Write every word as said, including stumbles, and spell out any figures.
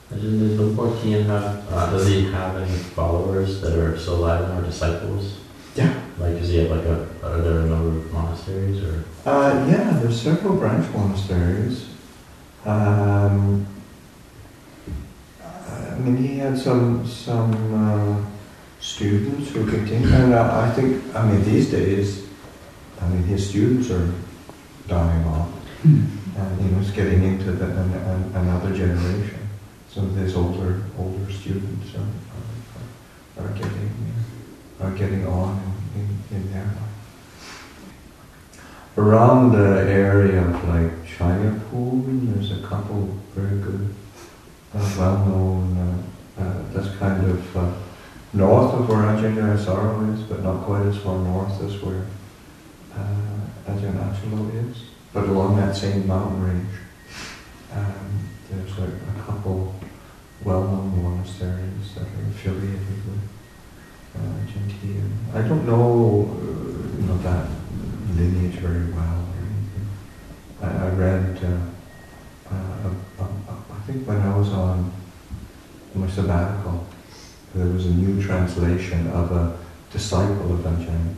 Does Lumpur Tian have, uh, does he have any followers that are still alive now, or disciples? Yeah. Like, does he have like a, are there a number of monasteries or? Uh, yeah, there's several branch monasteries. Um, I mean, he had some some uh, students who continued, and I, I think, I mean, these days, I mean, his students are dying off, Hmm. and you know, it's getting into the, an, an, another generation. Some of his older older students are, are, are getting are getting on in, in, in their life. Around the area of like Chayapur, there's a couple very good, uh, well-known. Uh, uh, that's kind of uh, north of where Ajahn Dayasaro is, but not quite as far north as where uh, Ajahn Achalo is. But along that same mountain range, um, there's a, a couple well-known monasteries that are affiliated with uh, Ajahn Tian. I don't know, uh, you know, that lineage very well or anything. I, I read, uh, uh, uh, uh, I think when I was on my sabbatical, there was a new translation of a disciple of Ajahn